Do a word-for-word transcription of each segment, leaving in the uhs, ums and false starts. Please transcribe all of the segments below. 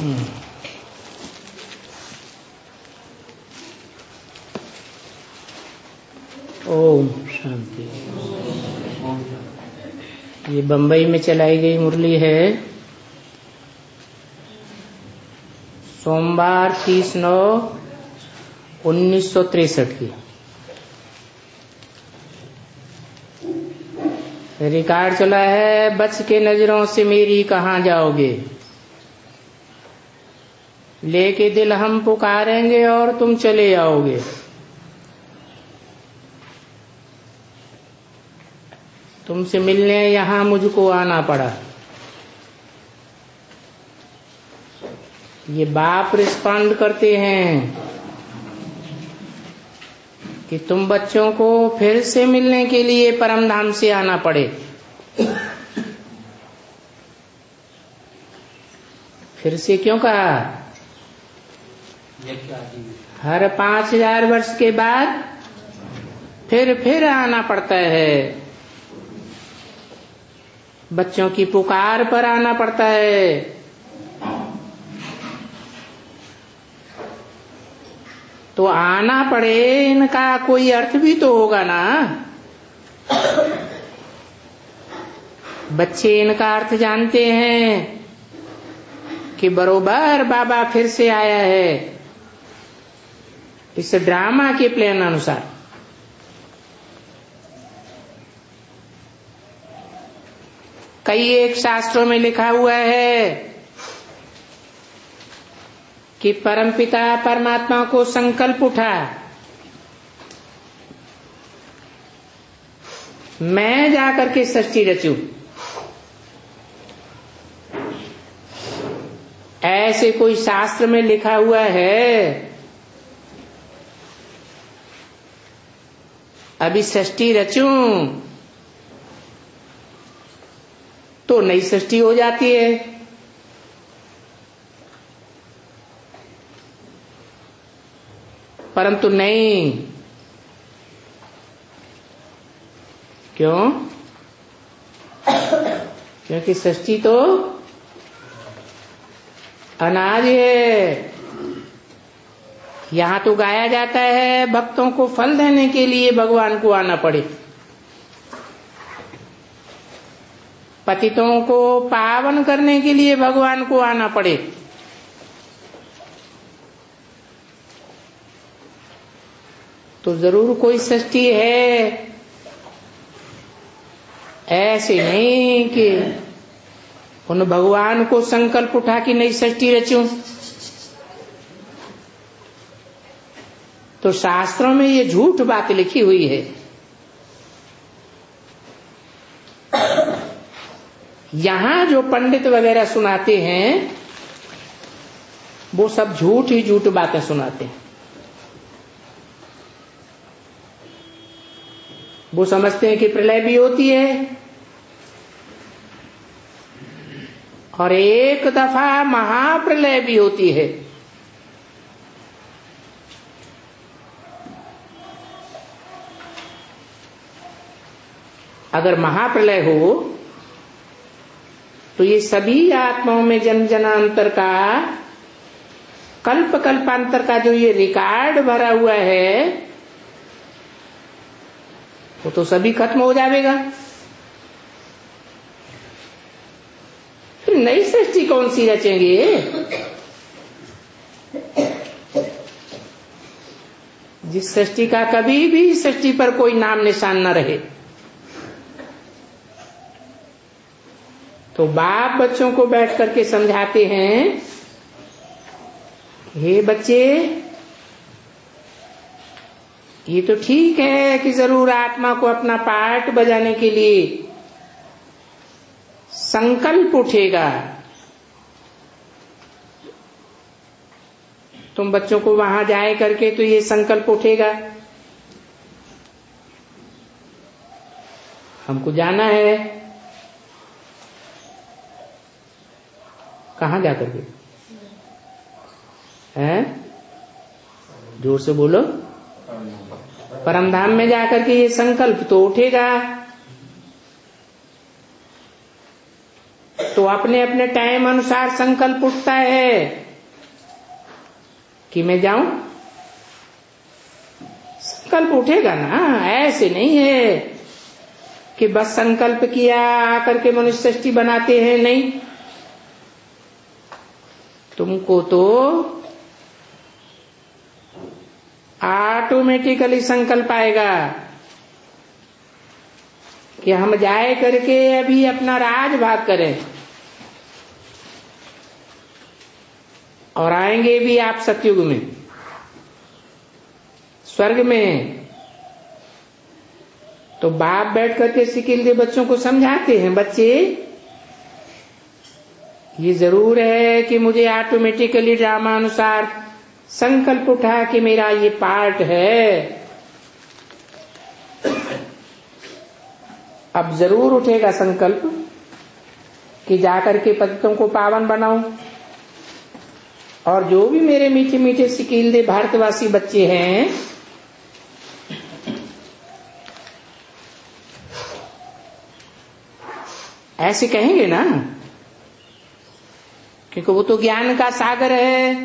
ओम शांति। ये बंबई में चलाई गई मुरली है, सोमवार तीस नौ उन्नीस सौ तिरसठ की। रिकॉर्ड चला है, बच के नजरों से मेरी कहाँ जाओगे, लेके दिल हम पुकारेंगे और तुम चले आओगे। तुमसे मिलने यहाँ मुझको आना पड़ा। ये बाप रिस्पॉन्ड करते हैं कि तुम बच्चों को फिर से मिलने के लिए परम धाम से आना पड़े। फिर से क्यों कहा? हर पांच हजार वर्ष के बाद फिर फिर आना पड़ता है। बच्चों की पुकार पर आना पड़ता है। तो आना पड़े, इनका कोई अर्थ भी तो होगा ना। बच्चे इनका अर्थ जानते हैं कि बरोबर बाबा फिर से आया है इस ड्रामा के प्लान अनुसार। कई एक शास्त्रों में लिखा हुआ है कि परमपिता परमात्मा को संकल्प उठा, मैं जाकर के सृष्टि रचूं। ऐसे कोई शास्त्र में लिखा हुआ है? अभी सृष्टि रचूं तो नई सृष्टि हो जाती है। परंतु नहीं। क्यों? क्योंकि सृष्टि तो अनाज है। यहां तो गाया जाता है भक्तों को फल देने के लिए भगवान को आना पड़े, पतितों को पावन करने के लिए भगवान को आना पड़े। तो जरूर कोई सृष्टि है। ऐसे नहीं कि उन भगवान को संकल्प उठा कि नई सृष्टि रचूं। तो शास्त्रों में ये झूठ बात लिखी हुई है। यहां जो पंडित वगैरह सुनाते हैं वो सब झूठ ही झूठ बातें सुनाते हैं। वो समझते हैं कि प्रलय भी होती है और एक दफा महाप्रलय भी होती है। अगर महाप्रलय हो तो ये सभी आत्माओं में जन जनांतर का, कल्प कल्पांतर का जो ये रिकॉर्ड भरा हुआ है वो तो सभी खत्म हो जाएगा। फिर नई सृष्टि कौन सी रचेंगे? जिस सृष्टि का कभी भी सृष्टि पर कोई नाम निशान न रहे। तो बाप बच्चों को बैठ करके समझाते हैं, हे बच्चे, ये तो ठीक है कि जरूर आत्मा को अपना पार्ट बजाने के लिए संकल्प उठेगा। तुम बच्चों को वहां जाए करके तो ये संकल्प उठेगा, हमको जाना है। कहाँ जा करके? हैं? जोर से बोलो। परमधाम में जाकर के ये संकल्प तो उठेगा। तो अपने अपने टाइम अनुसार संकल्प उठता है कि मैं जाऊं। संकल्प उठेगा ना, ऐसे नहीं है कि बस संकल्प किया आकर के मनुष्य सृष्टि बनाते हैं। नहीं, तुमको तो ऑटोमेटिकली संकल्प आएगा कि हम जाए करके अभी अपना राज भाग करें, और आएंगे भी आप सतयुग में, स्वर्ग में। तो बाप बैठ करके सिकिल दे बच्चों को समझाते हैं, बच्चे ये जरूर है कि मुझे ऑटोमेटिकली ड्रामा अनुसार संकल्प उठा कि मेरा ये पार्ट है। अब जरूर उठेगा संकल्प कि जाकर के पतितों को पावन बनाऊं, और जो भी मेरे मीठे मीठे सिकील दे भारतवासी बच्चे हैं, ऐसे कहेंगे ना, क्योंकि वो तो ज्ञान का सागर है।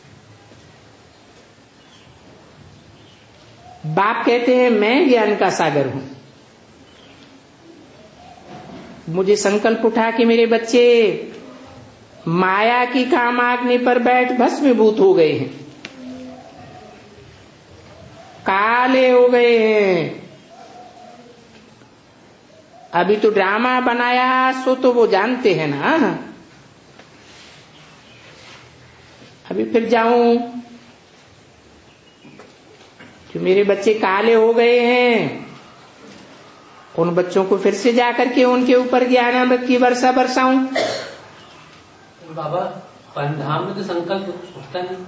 बाप कहते हैं मैं ज्ञान का सागर हूं। मुझे संकल्प उठा कि मेरे बच्चे माया की कामाग्नि पर बैठ भस्मीभूत हो गए हैं, काले हो गए हैं। अभी तो ड्रामा बनाया सो तो वो जानते हैं ना। अभी फिर जाऊं कि मेरे बच्चे काले हो गए हैं, उन बच्चों को फिर से जाकर के उनके ऊपर ज्ञान अमृत की वर्षा बरसाऊं। बाबा परमधाम में तो संकल्प उठता नहीं।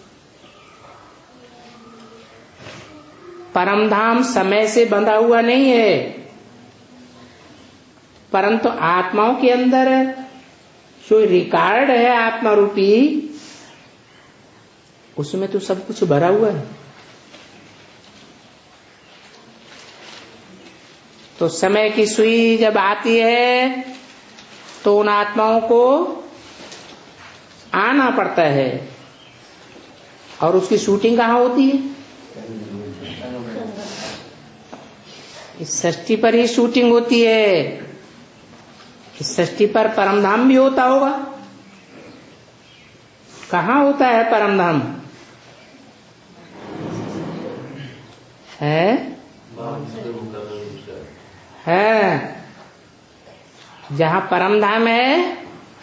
परमधाम समय से बंधा हुआ नहीं है, परंतु आत्माओं के अंदर जो रिकॉर्ड है आत्मा रूपी, उसमें तो सब कुछ भरा हुआ है। तो समय की सुई जब आती है तो उन आत्माओं को आना पड़ता है। और उसकी शूटिंग कहाँ होती है? इस सृष्टि पर ही शूटिंग होती है। इस सृष्टि पर परमधाम भी होता होगा। कहाँ होता है परमधाम? है है जहाँ परमधाम है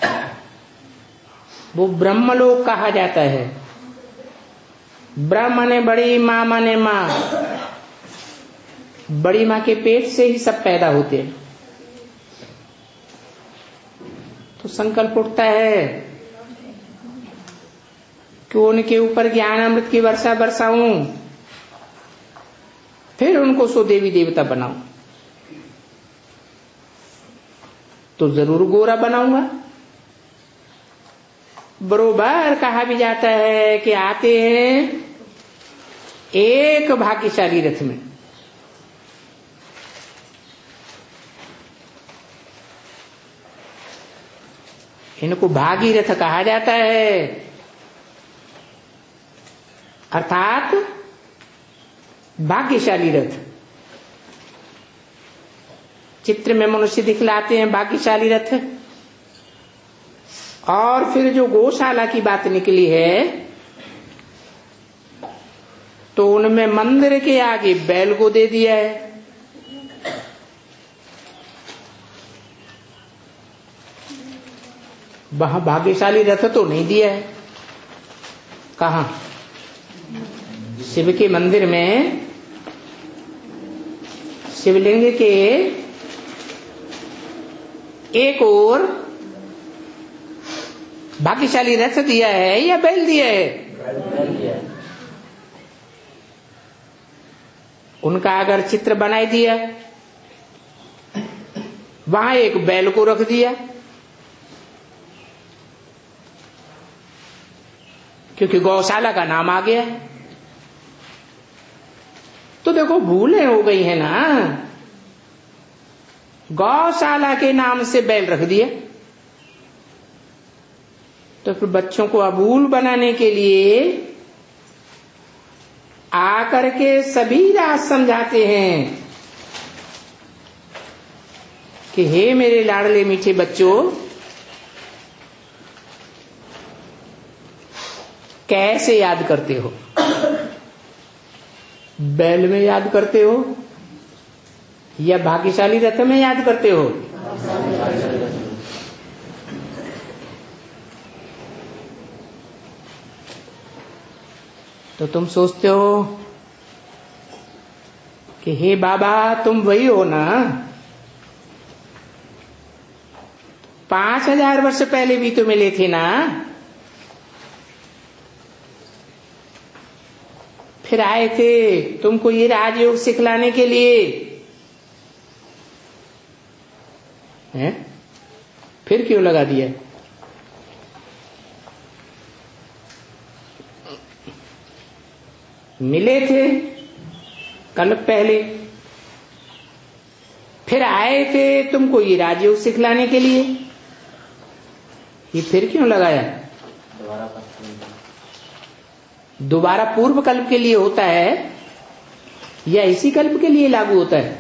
वो ब्रह्मलोक कहा जाता है। ब्रह्म ने बड़ी माँ माने माँ, बड़ी माँ के पेट से ही सब पैदा होते हैं। तो संकल्प उठता है कि उनके ऊपर ज्ञान अमृत की वर्षा बरसाऊं, फिर उनको सो देवी देवता बनाऊं। तो जरूर गोरा बनाऊंगा। बरोबर कहा भी जाता है कि आते हैं एक भाग्यशाली रथ में। इनको भागीरथ कहा जाता है, अर्थात भाग्यशाली रथ। चित्र में मनुष्य दिखलाते हैं भाग्यशाली रथ। और फिर जो गौशाला की बात निकली है, तो उनमें मंदिर के आगे बैल को दे दिया है। वहां भाग्यशाली रथ तो नहीं दिया है। कहां? शिव के मंदिर में शिवलिंग के एक ओर भाग्यशाली रथ दिया है या बैल दिया है? उनका अगर चित्र बनाई दिया, वहां एक बैल को रख दिया, क्योंकि गौशाला का नाम आ गया। तो देखो भूलें हो गई है ना। गौशाला के नाम से बैल रख दिया, तो फिर बच्चों को अबूल बनाने के लिए आकर के सभी राज समझाते हैं कि हे मेरे लाडले मीठे बच्चों, कैसे याद करते हो? बैल में याद करते हो या भाग्यशाली रथ में याद करते हो? तो तुम सोचते हो कि हे बाबा तुम वही हो ना, पांच हजार वर्ष पहले भी तो मिले थे ना, फिर आए थे तुमको ये राजयोग सिखलाने के लिए हैं? फिर क्यों लगा दिया? मिले थे कल पहले, फिर आए थे तुमको ये राजयोग सिखलाने के लिए, ये फिर क्यों लगाया? दोबारा पूर्व कल्प के लिए होता है या इसी कल्प के लिए लागू होता है?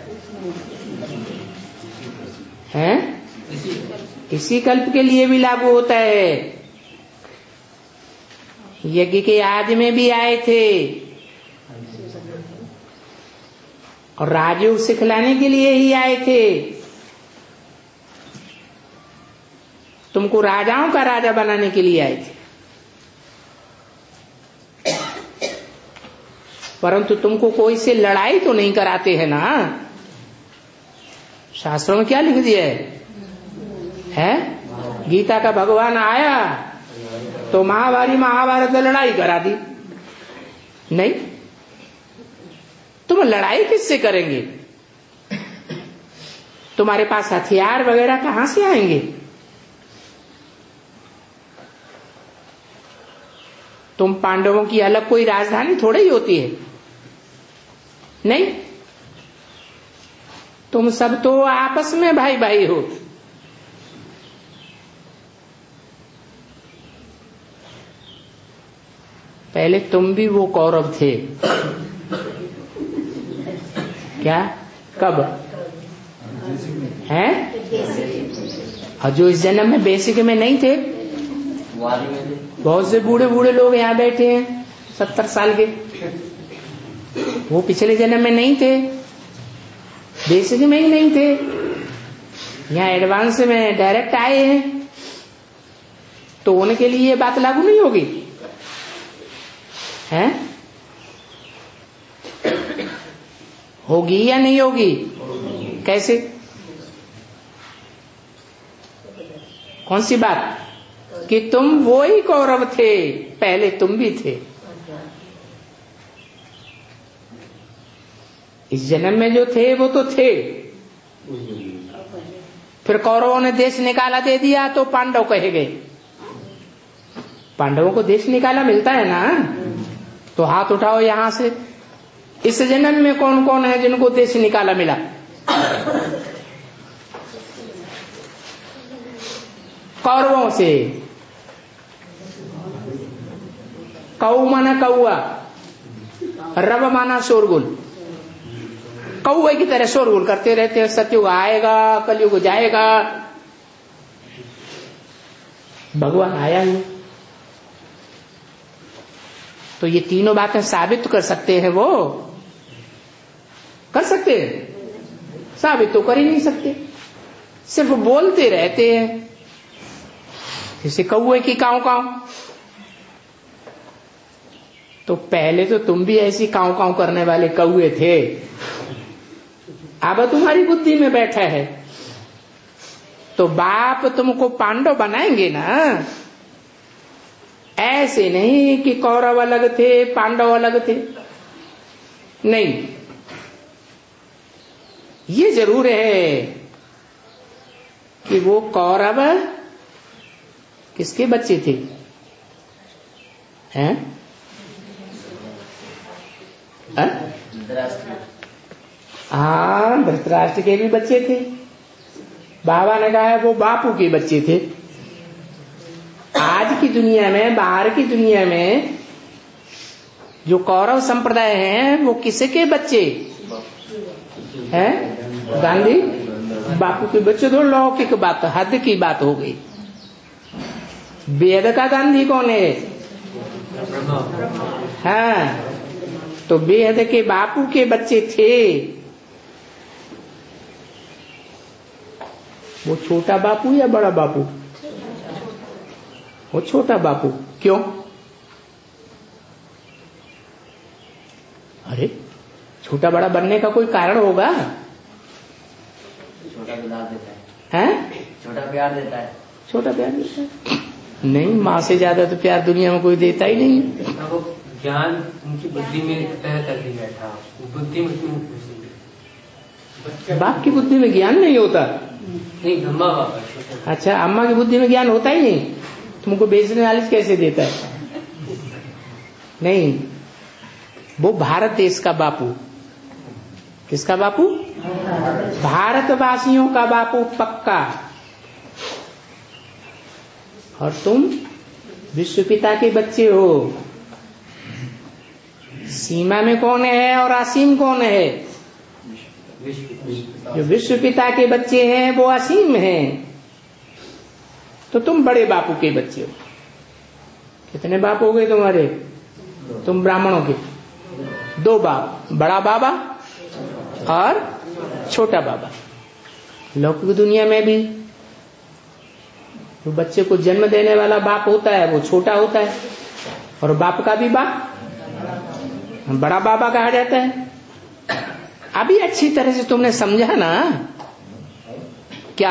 हैं? इसी कल्प के लिए भी लागू होता है। यज्ञ के आदि में भी आए थे और राजयोग सिखलाने के लिए ही आए थे। तुमको राजाओं का राजा बनाने के लिए आए थे, परंतु तुमको कोई से लड़ाई तो नहीं कराते हैं ना। शास्त्रों में क्या लिख दिया है, है? गीता का भगवान आया तो महाभारत महाभारत में लड़ाई करा दी? नहीं। तुम लड़ाई किससे करेंगे? तुम्हारे पास हथियार वगैरह कहां से आएंगे? तुम पांडवों की अलग कोई राजधानी थोड़ी ही होती है, नहीं। तुम सब तो आपस में भाई भाई हो। पहले तुम भी वो कौरव थे क्या? कब? हैं? और जो इस जन्म में बेसिक में नहीं थे, बहुत से बूढ़े बूढ़े लोग यहाँ बैठे हैं सत्तर साल के, वो पिछले जन्म में नहीं थे, बेसिक में ही नहीं थे, यहाँ एडवांस में डायरेक्ट आए हैं, तो उनके लिए ये बात लागू नहीं होगी, हैं? होगी या नहीं होगी? कैसे? कौन सी बात? कि तुम वो ही कौरव थे, पहले तुम भी थे। इस जन्म में जो थे वो तो थे, फिर कौरवों ने देश निकाला दे दिया तो पांडव कहे गए। पांडवों को देश निकाला मिलता है ना, तो हाथ उठाओ यहां से, इस जन्म में कौन कौन है जिनको देश निकाला मिला? कौरवों से। कौ माना कौआ, रब माना शोरगुल। कौए की तरह शोरगुल करते रहते हैं, सतयुग आएगा, कलयुग जाएगा। भगवान आया नहीं, तो ये तीनों बातें साबित कर सकते हैं। वो कर सकते हैं? साबित तो कर ही नहीं सकते, सिर्फ बोलते रहते हैं। जैसे कौए की काऊ काऊ, तो पहले तो तुम भी ऐसी काऊ काऊ करने वाले कौए थे, अब तुम्हारी बुद्धि में बैठा है, तो बाप तुमको पांडव बनाएंगे ना। ऐसे नहीं कि कौरव अलग थे पांडव अलग थे, नहीं। ये जरूर है कि वो कौरव किसके बच्चे थे? हैं? हाँ, धृतराष्ट्र के भी बच्चे थे। बाबा ने कहा वो बापू के बच्चे थे। आज की दुनिया में, बाहर की दुनिया में जो कौरव संप्रदाय हैं वो किसके बच्चे हैं? गांधी बापू के बच्चे। तो लौकिक बात, हद की बात हो गई। वेद का गांधी कौन है? हाँ, तो वेद के बापू के बच्चे थे। वो छोटा बापू या बड़ा बापू? वो छोटा बापू। क्यों? अरे छोटा बड़ा बनने का कोई कारण होगा? छोटा प्यार देता है। हैं? छोटा प्यार देता है। छोटा प्यार देता है? नहीं, माँ से ज्यादा तो प्यार दुनिया में कोई देता ही नहीं। वो ज्ञान उनकी बुद्धि में तय करके बैठा, बुद्धि में क्यों? बाप की बुद्धि में ज्ञान नहीं होता? नहीं, अम्मा बाबा। अच्छा, अम्मा की बुद्धि में ज्ञान होता ही नहीं? तुमको बेचने वाले कैसे देता है? नहीं, वो भारत देश का बापू। किसका बापू? भारतवासियों का बापू पक्का। और तुम विश्व पिता के बच्चे हो। सीमा में कौन है और असीम कौन है? जो विश्व पिता के बच्चे हैं वो असीम हैं, तो तुम बड़े बापू के बच्चे हो। कितने बाप हो गए तुम्हारे? तुम ब्राह्मणों के दो बाप, बड़ा बाबा और छोटा बाबा। लौकिक दुनिया में भी जो बच्चे को जन्म देने वाला बाप होता है वो छोटा होता है, और बाप का भी बाप बड़ा बाबा कहा जाता है। अभी अच्छी तरह से तुमने समझा ना क्या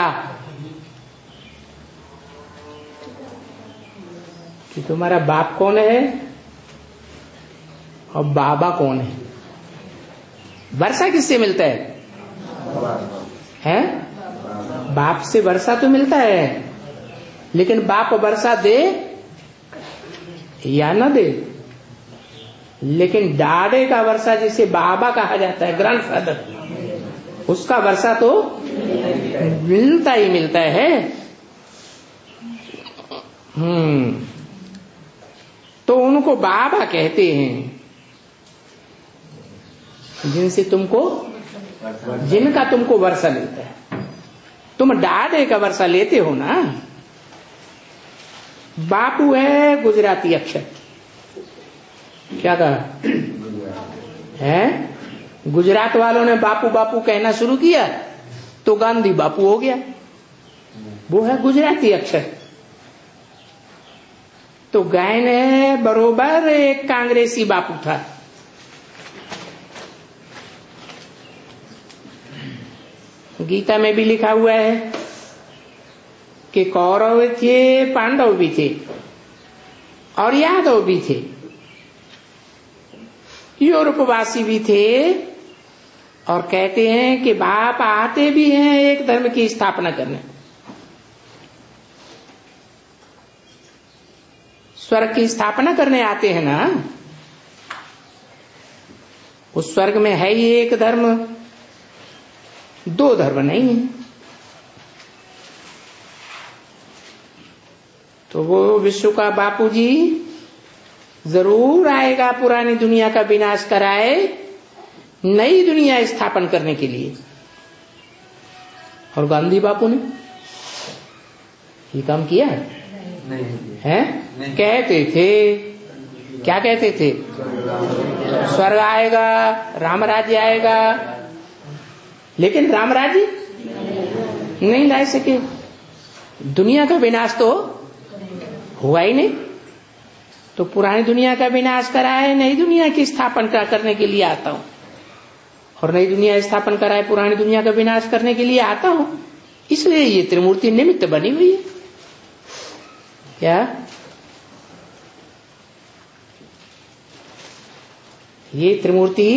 कि तुम्हारा बाप कौन है और बाबा कौन है? वर्षा किससे मिलता है? हैं? बाप से वर्षा तो मिलता है, लेकिन बाप वर्षा दे या न दे, लेकिन डाड़े का वर्षा जिसे बाबा कहा जाता है, ग्रैंडफादर, उसका वर्षा तो मिलता ही मिलता है। हम्म तो उनको बाबा कहते हैं जिनसे तुमको, जिनका तुमको वर्षा मिलता है। तुम डाड़े का वर्षा लेते हो ना। बापू है गुजराती अक्षर। क्या कहा है? गुजरात वालों ने बापू बापू कहना शुरू किया तो गांधी बापू हो गया। वो है गुजराती अक्षर। तो गाय ने बरोबर एक कांग्रेसी बापू था। गीता में भी लिखा हुआ है कि कौरव थे, पांडव भी थे और यादव भी थे, यूरोपवासी भी थे, और कहते हैं कि बाप आते भी हैं एक धर्म की स्थापना करने। स्वर्ग की स्थापना करने आते हैं ना। उस स्वर्ग में है ही एक धर्म, दो धर्म नहीं है। तो वो विश्व का बापूजी जरूर आएगा पुरानी दुनिया का विनाश कराए, नई दुनिया स्थापन करने के लिए। और गांधी बापू ने ये काम किया नहीं है? नहीं। कहते थे, क्या कहते थे? स्वर्ग आएगा, राम राज्य आएगा, लेकिन राम राज्य नहीं ला सके। दुनिया का विनाश तो हुआ ही नहीं। तो पुरानी दुनिया का विनाश कराए, नई दुनिया की स्थापना करने के लिए आता हूं, और नई दुनिया स्थापन कराए, पुरानी दुनिया का विनाश करने के लिए आता हूं। इसलिए ये त्रिमूर्ति निमित्त बनी हुई है। क्या ये त्रिमूर्ति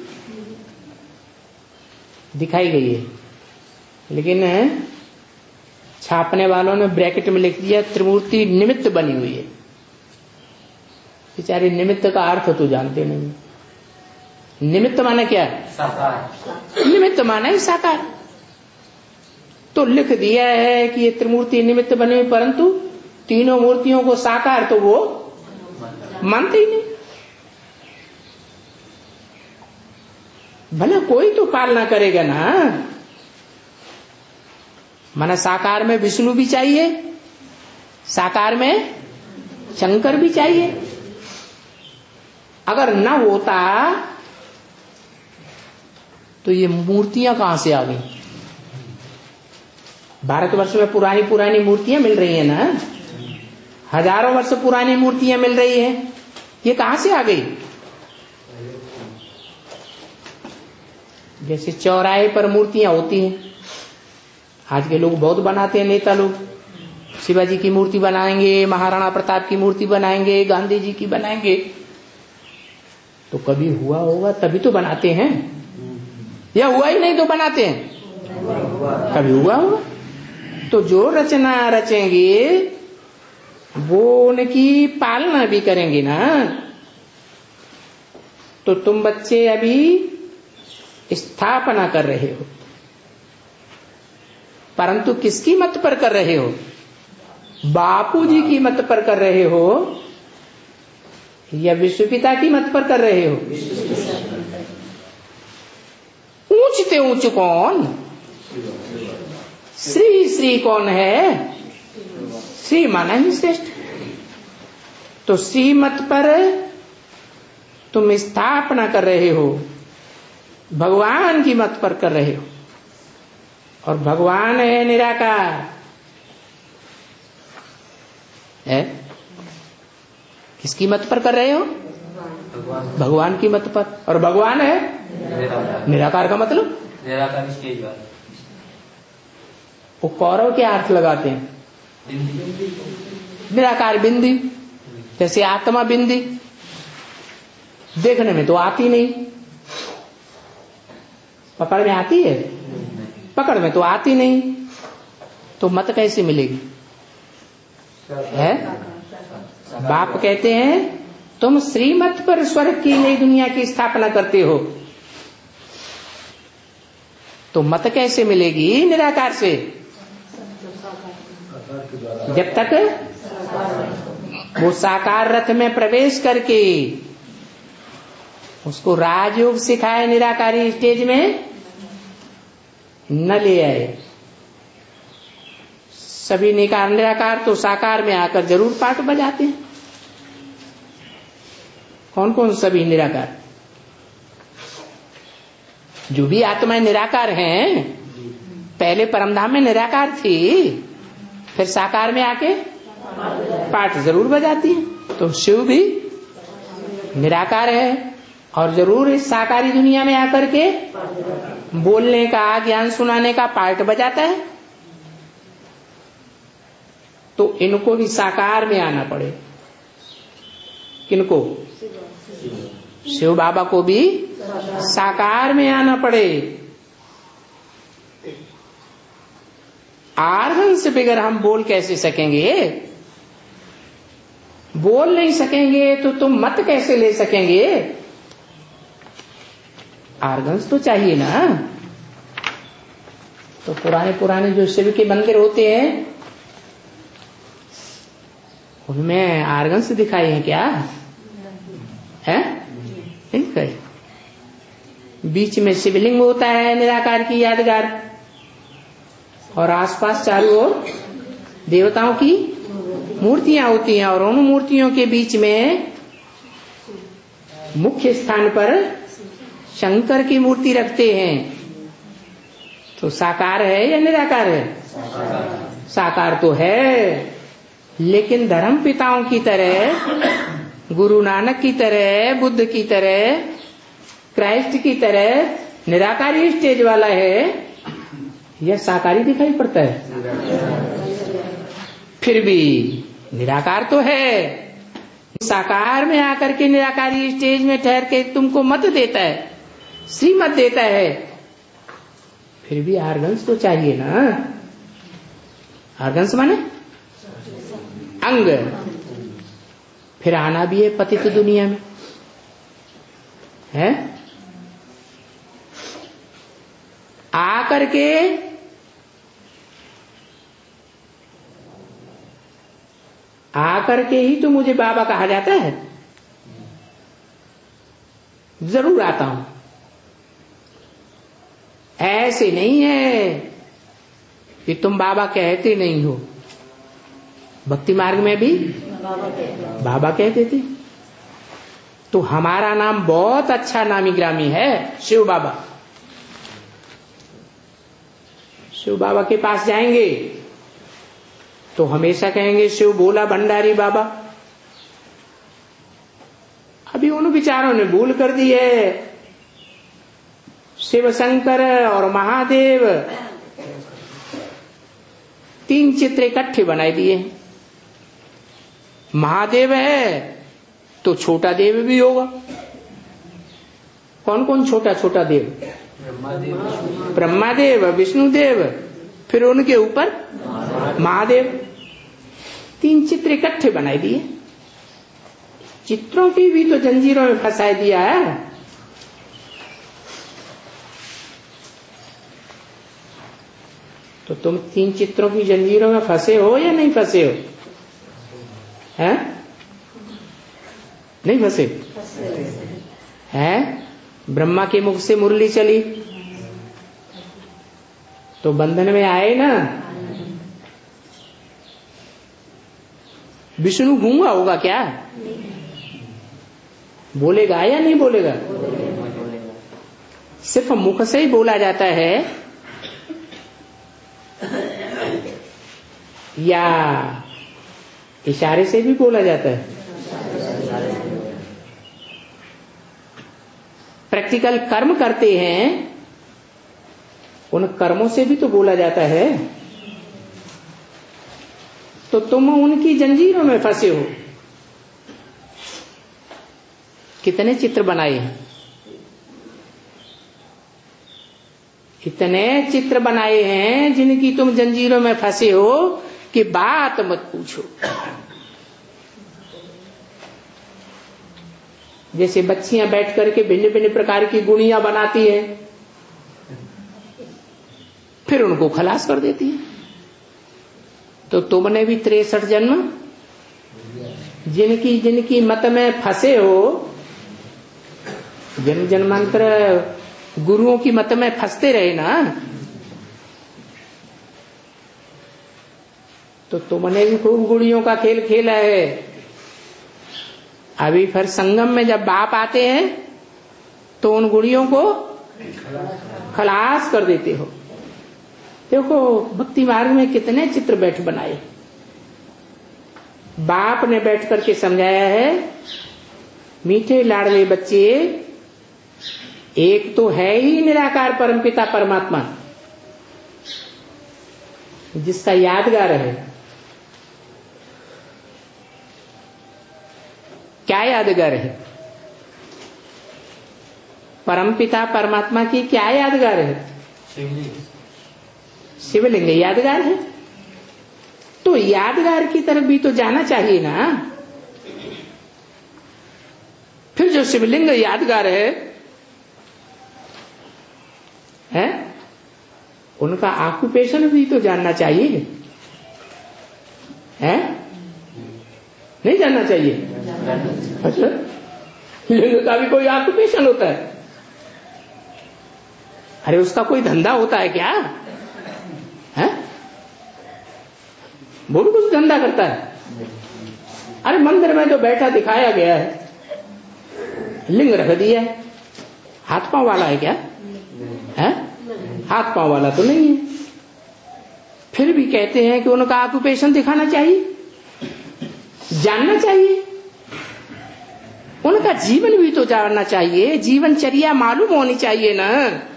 दिखाई गई है, लेकिन छापने वालों ने ब्रैकेट में लिख दिया त्रिमूर्ति निमित्त बनी हुई है। बेचारे निमित्त का अर्थ तो जानते नहीं। निमित्त माने क्या? साकार। निमित्त माने साकार। तो लिख दिया है कि ये त्रिमूर्ति निमित्त बनी हुई, परंतु तीनों मूर्तियों को साकार तो वो मानते ही नहीं। भला कोई तो पालना करेगा ना। माना साकार में विष्णु भी चाहिए, साकार में शंकर भी चाहिए। अगर न होता तो ये मूर्तियां कहां से आ गई? भारतवर्ष में पुरानी पुरानी मूर्तियां मिल रही हैं ना, हजारों वर्ष पुरानी मूर्तियां मिल रही हैं, ये कहां से आ गई? जैसे चौराहे पर मूर्तियां होती हैं, आज के लोग बहुत बनाते हैं, नेता लोग शिवाजी की मूर्ति बनाएंगे, महाराणा प्रताप की मूर्ति बनाएंगे, गांधी जी की बनाएंगे। तो कभी हुआ होगा तभी तो बनाते हैं, या हुआ ही नहीं तो बनाते हैं? कभी हुआ होगा। तो जो रचना रचेंगे वो उनकी पालना भी करेंगे ना। तो तुम बच्चे अभी स्थापना कर रहे हो, परंतु किसकी मत पर कर रहे हो? बापूजी की मत पर कर रहे हो या विश्व पिता की मत पर कर रहे हो? ऊंचते ऊंच कौन? श्री श्री कौन है? श्री माना ही श्रेष्ठ। तो श्री मत पर तुम स्थापना कर रहे हो, भगवान की मत पर कर रहे हो, और भगवान है निराकार है। किसकी मत पर कर रहे हो? भगवान की मत पर। और भगवान है निराकार, निराकार का मतलब निराकार स्टेज वाला। वो कौरव के अर्थ लगाते हैं, निराकार बिंदी, जैसे आत्मा बिंदी देखने में तो आती नहीं, पकड़ में आती है, पकड़ में तो आती नहीं, तो मत कैसे मिलेगी? है बाप कहते हैं तुम श्रीमत पर स्वर्ग की नई दुनिया की स्थापना करते हो, तो मत कैसे मिलेगी निराकार से? जब तक वो साकार रथ में प्रवेश करके उसको राजयोग सिखाए, निराकारी स्टेज में न ले आए। सभी निकार निराकार तो साकार में आकर जरूर पाठ बजाते हैं। कौन कौन सभी निराकार? जो भी आत्माएं निराकार हैं, पहले परमधाम में निराकार थी, फिर साकार में आके पाठ जरूर बजाती है। तो शिव भी निराकार है और जरूर इस साकारी दुनिया में आकर के बोलने का, ज्ञान सुनाने का पाठ बजाता है। तो इनको भी साकार में आना पड़े। किनको? शिव बाबा को भी साकार में आना पड़े। आर्गन से बगैर हम बोल कैसे सकेंगे? बोल नहीं सकेंगे तो तुम मत कैसे ले सकेंगे? आर्गन्स तो चाहिए ना। तो पुराने पुराने जो शिव के मंदिर होते हैं उनमें आर्गन्स दिखाए हैं क्या? है? ठीक है। बीच में शिवलिंग होता है निराकार की यादगार, और आसपास चारों ओर देवताओं की मूर्तियां होती हैं, और उन मूर्तियों के बीच में मुख्य स्थान पर शंकर की मूर्ति रखते हैं। तो साकार है या निराकार है? साकार तो है, लेकिन धर्म पिताओं की तरह, गुरु नानक की तरह, बुद्ध की तरह, क्राइस्ट की तरह निराकारी स्टेज वाला है या साकारी दिखाई पड़ता है? फिर भी निराकार तो है। साकार में आकर के निराकारी स्टेज में ठहर के तुमको मत देता है, श्रीमत देता है, फिर भी आर्गन्स तो चाहिए ना। आर्गन्स माने अंग। फिर आना भी है पतित दुनिया में, है? आकर के आकर के ही तो मुझे बाबा कहा जाता है, जरूर आता हूं। ऐसे नहीं है कि तुम बाबा कहते नहीं हो। भक्ति मार्ग में भी बाबा कहते थे। तो हमारा नाम बहुत अच्छा नामी ग्रामी है, शिव बाबा। शिव बाबा के पास जाएंगे तो हमेशा कहेंगे शिव भोला भंडारी बाबा। अभी उन विचारों ने भूल कर दी है। शिव शंकर और महादेव तीन चित्र इकट्ठे बनाए दिए। महादेव है तो छोटा देव भी होगा। कौन कौन छोटा छोटा देव? ब्रह्मादेव, विष्णुदेव, फिर उनके ऊपर महादेव। तीन चित्र इकट्ठे बनाए दिए। चित्रों की भी तो जंजीरों में फंसा दिया है। तो तुम तीन चित्रों की जंजीरों में फंसे हो या नहीं फंसे हो? हैं? नहीं फंसे? हैं? ब्रह्मा के मुख से मुरली चली तो बंधन में आए ना। विष्णु गूंगा होगा क्या? बोलेगा या नहीं बोलेगा? सिर्फ मुख से ही बोला जाता है या इशारे से भी बोला जाता है? प्रैक्टिकल कर्म करते हैं, उन कर्मों से भी तो बोला जाता है। तो तुम उनकी जंजीरों में फंसे हो। कितने चित्र बनाए हैं? इतने चित्र बनाए हैं जिनकी तुम जंजीरों में फंसे हो कि बात मत पूछो। जैसे बच्चियां बैठ करके भिन्न भिन्न प्रकार की गुड़ियां बनाती हैं, फिर उनको खलास कर देती है। तो तुमने भी तिरसठ जन्म जिनकी जिनकी मत में फंसे हो, जन्म जन्मांतर गुरुओं की मत में फंसते रहे ना, तो तुमने भी खूब गुड़ियों का खेल खेला है। अभी फिर संगम में जब बाप आते हैं तो उन गुड़ियों को खलास कर देते हो। देखो भक्ति मार्ग में कितने चित्र बैठ बनाए। बाप ने बैठ करके समझाया है, मीठे लाडले बच्चे, एक तो है ही निराकार परमपिता परमात्मा जिसका यादगार है। क्या यादगार है? परमपिता परमात्मा की क्या यादगार है? शिवलिंग यादगार है। तो यादगार की तरफ भी तो जाना चाहिए ना। फिर जो शिवलिंग यादगार है, है उनका ऑक्यूपेशन भी तो जानना चाहिए, है नहीं जानना चाहिए? अच्छा, लिंग का भी कोई ऑक्यूपेशन होता है? अरे उसका कोई धंधा होता है क्या? है वो भी कुछ धंधा करता है। अरे मंदिर में जो बैठा दिखाया गया है, लिंग रख दिया है, हाथ पांव वाला है क्या? है हाथ पांव वाला तो नहीं है। फिर भी कहते हैं कि उनका ऑक्यूपेशन दिखाना चाहिए, जानना चाहिए, उनका जीवन भी तो जानना चाहिए, जीवनचर्या मालूम होनी चाहिए ना।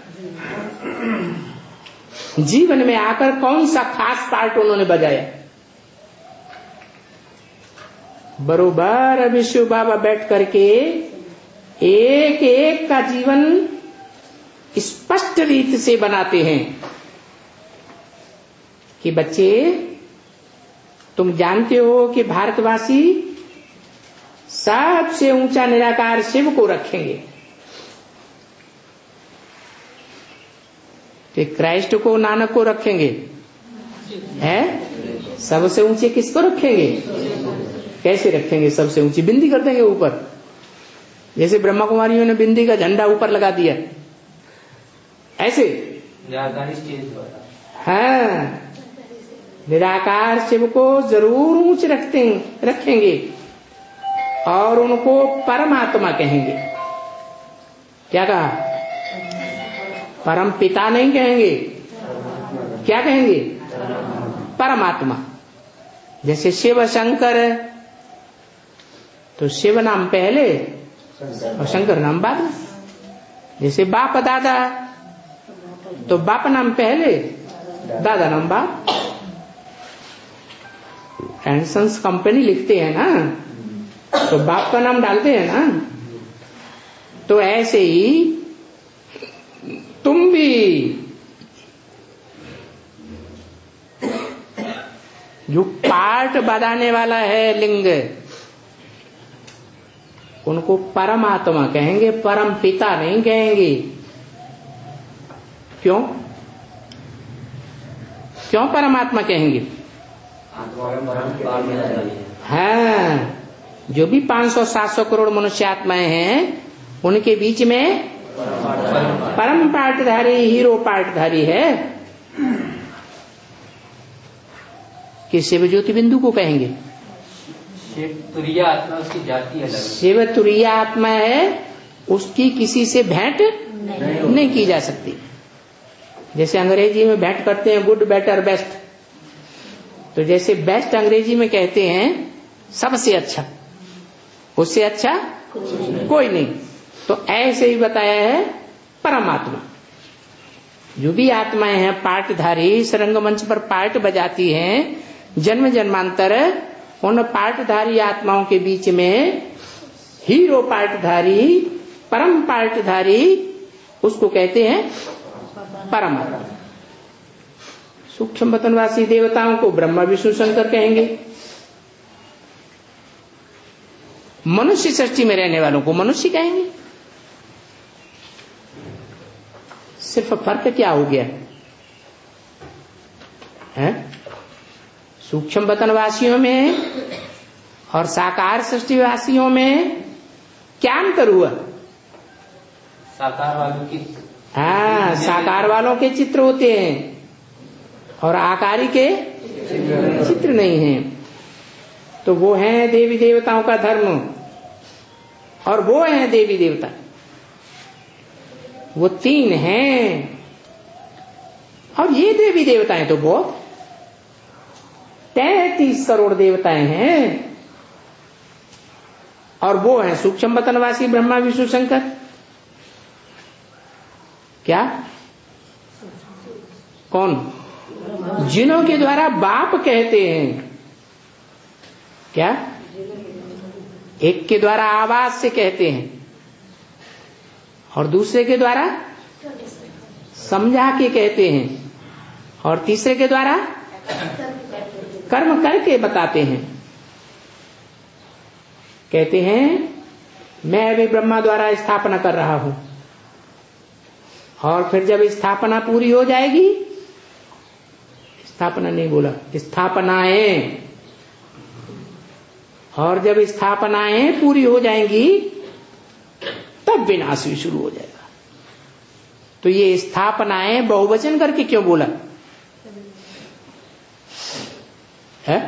जीवन में आकर कौन सा खास पार्ट उन्होंने बजाया। बरोबर विष्णु बाबा बैठ करके एक एक का जीवन स्पष्ट रीति से बनाते हैं कि बच्चे तुम जानते हो कि भारतवासी सबसे ऊंचा निराकार शिव को रखेंगे, तो क्राइस्ट को नानक को रखेंगे, है सबसे ऊंचे किसको रखेंगे? कैसे रखेंगे? सबसे ऊंची बिंदी कर देंगे ऊपर, जैसे ब्रह्मा कुमारियों ने बिंदी का झंडा ऊपर लगा दिया, ऐसे। हाँ, निराकार शिव को जरूर ऊंच रखते रखेंगे और उनको परमात्मा कहेंगे। क्या कहा? परम पिता नहीं कहेंगे, क्या कहेंगे? परमात्मा। जैसे शिव शंकर, तो शिव नाम पहले और शंकर नाम बाद में। जैसे बाप दादा, तो बाप नाम पहले, दादा नाम बाद। एंसन्स कंपनी लिखते हैं ना, तो बाप का नाम डालते हैं ना। तो ऐसे ही तुम भी जो पाठ बजाने वाला है लिंग, उनको परमात्मा कहेंगे, परम पिता नहीं कहेंगे। क्यों? क्यों परमात्मा कहेंगे? हाँ, जो भी पांच सौ सात सौ करोड़ मनुष्य आत्माएं हैं, उनके बीच में परम पाठधारी, हीरो पाठधारी है कि शिव ज्योति बिंदु को कहेंगे। शिव तुरीय आत्मा, उसकी जाति अलग। शिव तुरीय आत्मा है, उसकी किसी से भेंट नहीं, नहीं की जा सकती। जैसे अंग्रेजी में भेंट करते हैं गुड, बेटर, बेस्ट, तो जैसे बेस्ट अंग्रेजी में कहते हैं सबसे अच्छा, उससे अच्छा कोई नहीं। तो ऐसे ही बताया है परमात्मा। जो भी आत्माएं हैं पाठधारी, इस रंगमंच पर पाठ बजाती हैं जन्म जन्मांतर, उन पाठधारी आत्माओं के बीच में हीरो पाठधारी, परम पाठधारी, उसको कहते हैं परमात्मा। सूक्ष्म वतनवासी देवताओं को ब्रह्मा विष्णु शंकर कहेंगे। मनुष्य सृष्टि में रहने वालों को मनुष्य कहेंगे। सिर्फ फर्क क्या हो गया है? सूक्ष्म वतनवासियों में और साकार सृष्टिवासियों में क्या अंतर हुआ? साकार वालों की, हाँ, साकार वालों के चित्र होते हैं और आकारी के चित्र नहीं हैं। तो वो हैं देवी देवताओं का धर्म और वो हैं देवी देवता, वो तीन हैं। और ये देवी देवताएं तो बहुत तैतीस करोड़ देवताएं हैं, और वो हैं सूक्ष्म वतनवासी ब्रह्मा विष्णु शंकर। क्या? कौन? जिन्हों के द्वारा बाप कहते हैं। क्या? एक के द्वारा आवाज से कहते हैं और दूसरे के द्वारा समझा के कहते हैं और तीसरे के द्वारा कर्म करके बताते हैं। कहते हैं मैं अभी ब्रह्मा द्वारा स्थापना कर रहा हूं, और फिर जब स्थापना पूरी हो जाएगी, स्थापना नहीं बोला, स्थापनाएं, और जब स्थापनाएं पूरी हो जाएंगी तब विनाश भी शुरू हो जाएगा। तो ये स्थापनाएं बहुवचन करके क्यों बोला है?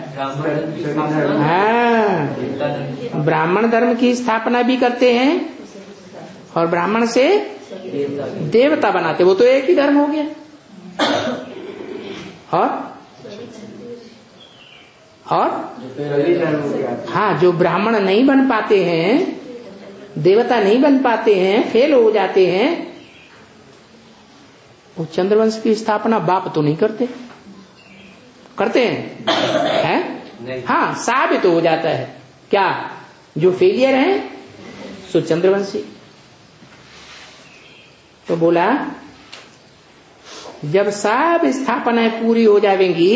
हाँ, ब्राह्मण धर्म की स्थापना भी करते हैं और ब्राह्मण से देवता बनाते, वो तो एक ही धर्म हो गया। और और हाँ, जो ब्राह्मण नहीं बन पाते हैं, देवता नहीं बन पाते हैं, फेल हो जाते हैं, वो चंद्रवंश की स्थापना बाप तो नहीं करते, करते हैं, हैं? हाँ, साबित हो जाता है। क्या? जो फेलियर हैं सो चंद्रवंशी। तो बोला जब सब स्थापनाएं पूरी हो जाएंगी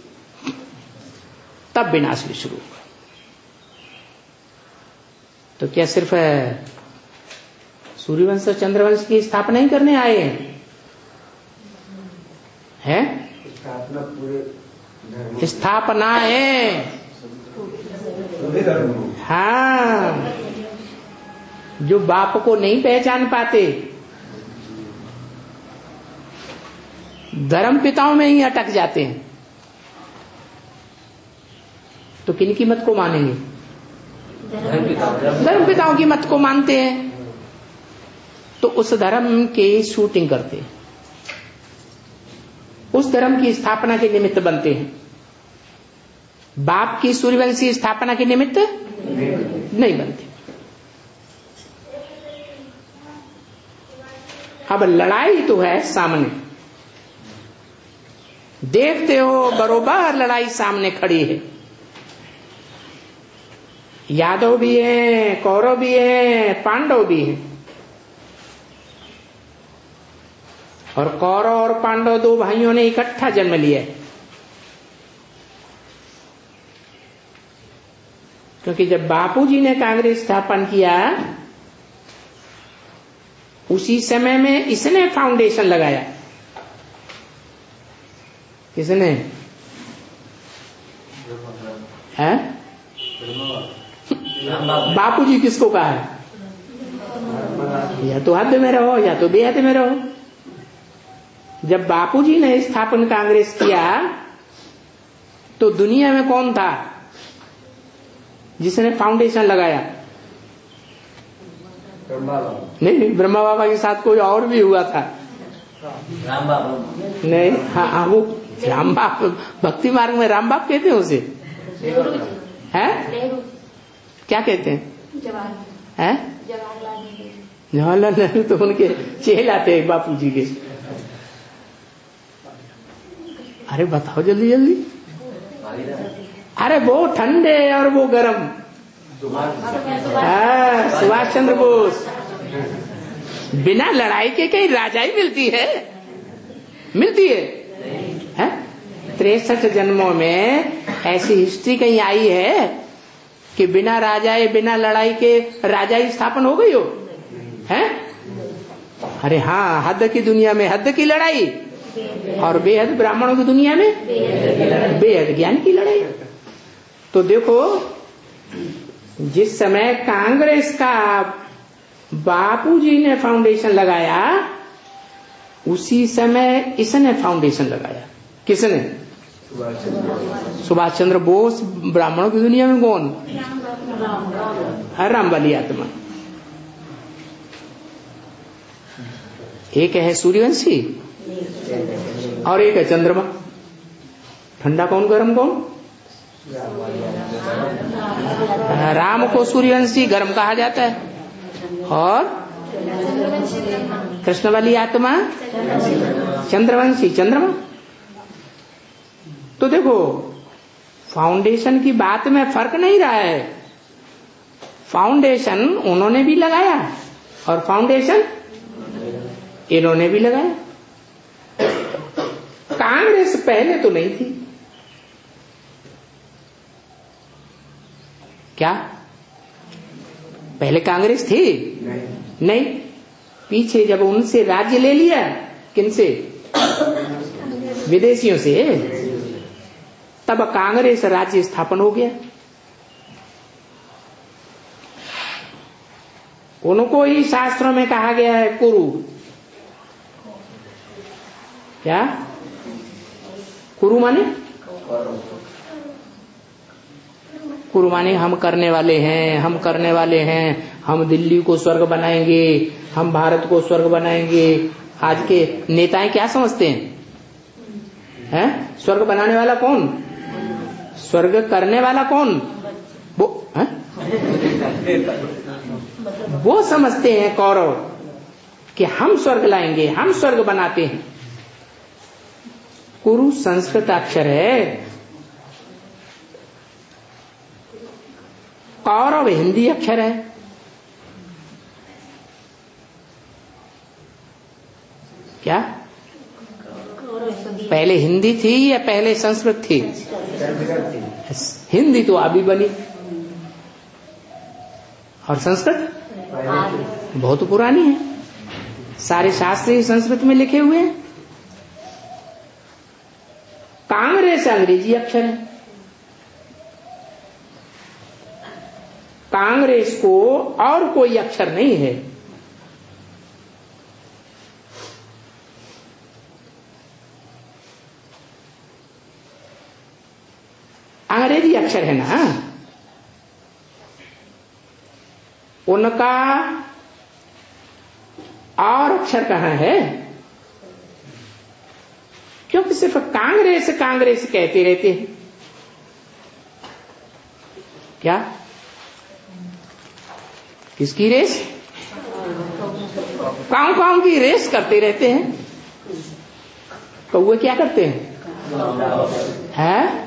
तब विनाश भी शुरू होगा। तो क्या सिर्फ सूर्यवंश और चंद्रवंश की स्थापना ही करने आए हैं? है? स्थापना पूरे स्थापना है हाँ, जो बाप को नहीं पहचान पाते, धर्म पिताओं में ही अटक जाते हैं, तो किनकी मत को मानेंगे? धर्म पिताओं की मत को मानते हैं, तो उस धर्म के शूटिंग करते हैं, उस धर्म की स्थापना के निमित्त बनते हैं। बाप की सूर्यवंशी स्थापना के निमित्त नहीं बनते। अब लड़ाई तो है सामने, देखते हो बरोबर लड़ाई सामने खड़ी है। यादव भी है, कौरव भी है, पांडव भी है, और कौरव और पांडव दो भाइयों ने इकट्ठा जन्म लिया, क्योंकि जब बापूजी ने कांग्रेस स्थापन किया उसी समय में इसने फाउंडेशन लगाया। किसने? है बापूजी किसको कहा है? या तो हद में रहो या तो बेहद में रहो। जब बापूजी ने स्थापन कांग्रेस किया तो दुनिया में कौन था जिसने फाउंडेशन लगाया? नहीं नहीं, ब्रह्मा बाबा के साथ कोई और भी हुआ था। राम बाबा नहीं, हाँ हाँ, वो राम बाप, भक्ति मार्ग में राम बाप कहते हैं उसे, हैं? क्या कहते हैं? हैं? जवाहरलाल नेहरू तो उनके चेला थे बापू जी के। अरे बताओ जल्दी जल्दी। अरे वो ठंडे और वो गर्म। हाँ, सुभाष चंद्र बोस। बिना लड़ाई के कहीं राजाई मिलती है? मिलती है? हैं? तिरसठ जन्मों में ऐसी हिस्ट्री कहीं आई है कि बिना राजाए बिना लड़ाई के राजाई स्थापन हो गई हो? हैं? अरे हाँ, हद की दुनिया में हद की लड़ाई, और बेहद ब्राह्मणों की दुनिया में बेहद ज्ञान की लड़ाई। तो देखो, जिस समय कांग्रेस का बापूजी ने फाउंडेशन लगाया उसी समय इसने फाउंडेशन लगाया। किसने? सुभाष चंद्र बोस। ब्राह्मणों की दुनिया में कौन? राम वाली आत्मा। एक है सूर्यवंशी और एक है चंद्रमा। ठंडा कौन, गर्म कौन? राम को सूर्यवंशी गर्म कहा जाता है, और कृष्ण वाली आत्मा चंद्रवंशी, चंद्रमा। तो देखो, फाउंडेशन की बात में फर्क नहीं रहा है। फाउंडेशन उन्होंने भी लगाया और फाउंडेशन इन्होंने भी लगाया। कांग्रेस पहले तो नहीं थी क्या? पहले कांग्रेस थी? नहीं, नहीं। पीछे जब उनसे राज्य ले लिया, किनसे? विदेशियों से, तब कांग्रेस राज्य स्थापन हो गया। उनको ही शास्त्रों में कहा गया है कुरु। क्या कुरु माने? कुरु माने हम करने वाले हैं, हम करने वाले हैं, हम दिल्ली को स्वर्ग बनाएंगे, हम भारत को स्वर्ग बनाएंगे। आज के नेताएं क्या समझते हैं? हैं? स्वर्ग बनाने वाला कौन? स्वर्ग करने वाला कौन? वो है? वो समझते हैं कौरव कि हम स्वर्ग लाएंगे, हम स्वर्ग बनाते हैं। कुरु संस्कृत अक्षर है, कौरव हिंदी अक्षर है। क्या पहले हिंदी थी या पहले संस्कृत थी? हिंदी तो अभी बनी, और संस्कृत बहुत पुरानी है। सारे शास्त्र ही संस्कृत में लिखे हुए हैं। कांग्रेस अंग्रेजी अक्षर है। कांग्रेस को और कोई अक्षर नहीं है। अंग्रेजी अक्षर है ना, उनका और अक्षर कहां है? क्योंकि सिर्फ कांग्रेस कांग्रेस कहते रहते हैं। क्या? किसकी रेस? काऊ काऊ की रेस करते रहते हैं। कौवे क्या करते हैं? है?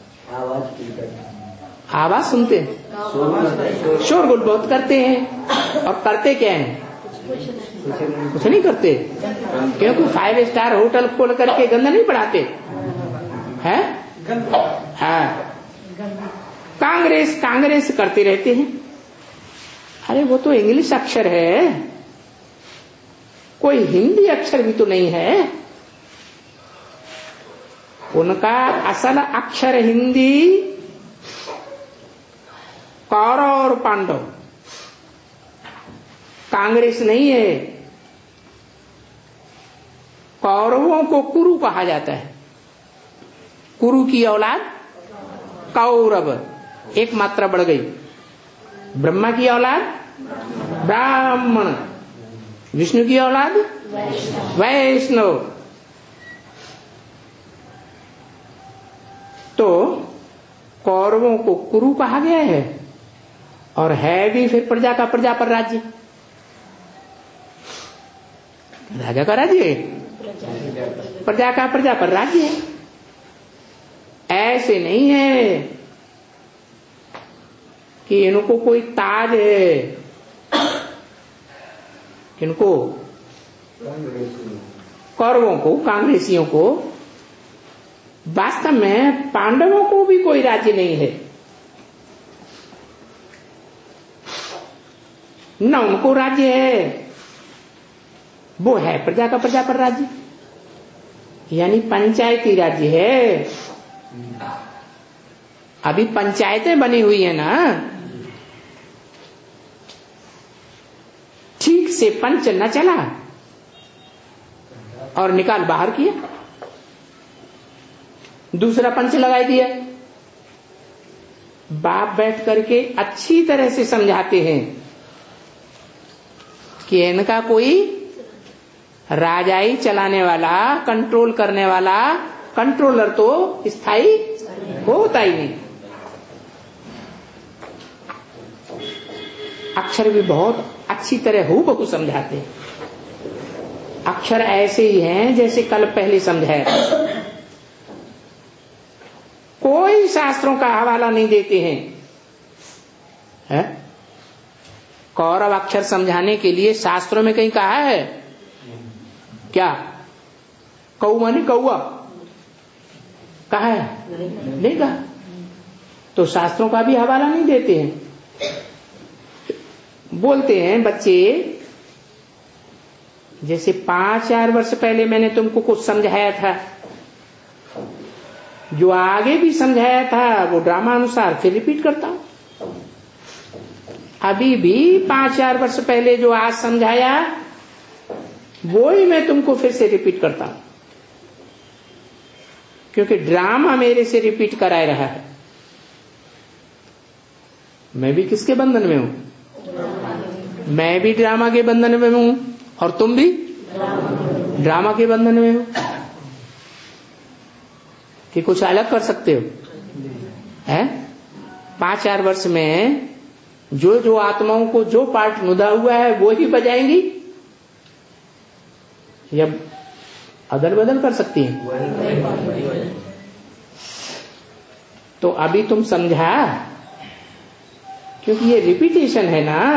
आवाज सुनते हैं, शोरगुल बहुत करते हैं। और करते क्या हैं? कुछ नहीं करते, क्योंकि फाइव स्टार होटल खोल करके गंदा नहीं बढ़ाते हैं। हाँ, कांग्रेस कांग्रेस करते रहते हैं। अरे वो तो इंग्लिश अक्षर है, कोई हिंदी अक्षर भी तो नहीं है। उनका असल अक्षर हिंदी कौरव और पांडव, कांग्रेस नहीं है। कौरवों को कुरु कहा जाता है, कुरु की औलाद कौरव, एक मात्रा बढ़ गई। ब्रह्मा की औलाद ब्राह्मण, विष्णु की औलाद वैष्णव। तो कौरवों को कुरु कहा गया है, और है भी फिर प्रजा का प्रजा पर राज्य। राजा का राज्य है, प्रजा का प्रजा पर राज्य है। ऐसे नहीं है कि इनको कोई ताज है, किनको? कौरवों को, कांग्रेसियों को। वास्तव में पांडवों को भी कोई राज्य नहीं है, न उनको राज्य है। वो है प्रजा का प्रजा पर राज्य, यानी पंचायती राज्य है। अभी पंचायतें बनी हुई है ना, ठीक से पंच न चला और निकाल बाहर किया, दूसरा पंच लगाई दिया। बाप बैठ करके अच्छी तरह से समझाते हैं कि इनका कोई राजाई चलाने वाला, कंट्रोल करने वाला कंट्रोलर तो स्थायी होता ही नहीं। अक्षर भी बहुत अच्छी तरह हूबहू समझाते हैं। अक्षर ऐसे ही हैं जैसे कल पहले समझाया। कोई शास्त्रों का हवाला नहीं देते हैं, है? कौरव अक्षर समझाने के लिए शास्त्रों में कहीं कहा है क्या? कौ माने कौआ कहा है? नहीं कहा। तो शास्त्रों का भी हवाला नहीं देते हैं। बोलते हैं बच्चे, जैसे पांच चार वर्ष पहले मैंने तुमको कुछ समझाया था, जो आगे भी समझाया था वो ड्रामा अनुसार फिर रिपीट करता हूं। अभी भी पांच चार वर्ष पहले जो आज समझाया वो ही मैं तुमको फिर से रिपीट करता हूं, क्योंकि ड्रामा मेरे से रिपीट करा रहा है। मैं भी किसके बंधन में हूं? मैं भी ड्रामा के बंधन में हूं, और तुम भी ड्रामा के बंधन में हो। कि कुछ अलग कर सकते हो? हैं? पांच चार वर्ष में जो जो आत्माओं को जो पार्ट नुदा हुआ है वो ही बजाएंगी, या अदल बदल कर सकती हैं? तो अभी तुम समझा, क्योंकि ये रिपीटेशन है ना।